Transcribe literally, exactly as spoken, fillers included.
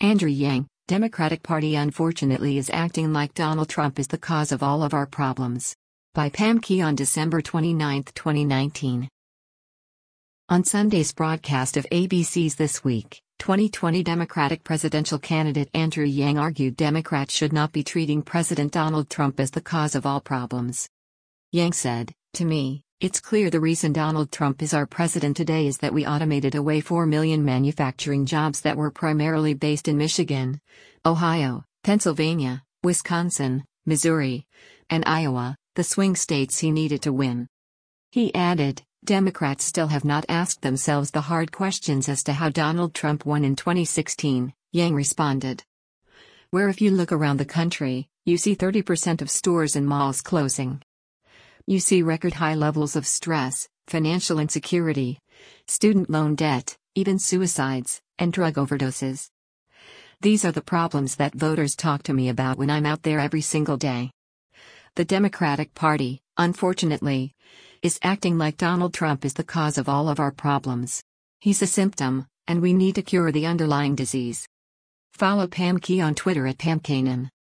Andrew Yang, Democratic Party unfortunately is acting like Donald Trump is the cause of all of our problems. By Pam Key on December twenty-ninth, twenty nineteen. On Sunday's broadcast of A B C's This Week, twenty twenty Democratic presidential candidate Andrew Yang argued Democrats should not be treating President Donald Trump as the cause of all problems. Yang said, "To me, it's clear the reason Donald Trump is our president today is that we automated away four million manufacturing jobs that were primarily based in Michigan, Ohio, Pennsylvania, Wisconsin, Missouri, and Iowa, the swing states he needed to win." He added, "Democrats still have not asked themselves the hard questions as to how Donald Trump won in twenty sixteen, Yang responded. "Where if you look around the country, you see thirty percent of stores and malls closing. You see record high levels of stress, financial insecurity, student loan debt, even suicides, and drug overdoses. These are the problems that voters talk to me about when I'm out there every single day. The Democratic Party, unfortunately, is acting like Donald Trump is the cause of all of our problems. He's a symptom, and we need to cure the underlying disease." Follow Pam Key on Twitter at Pam Kanan.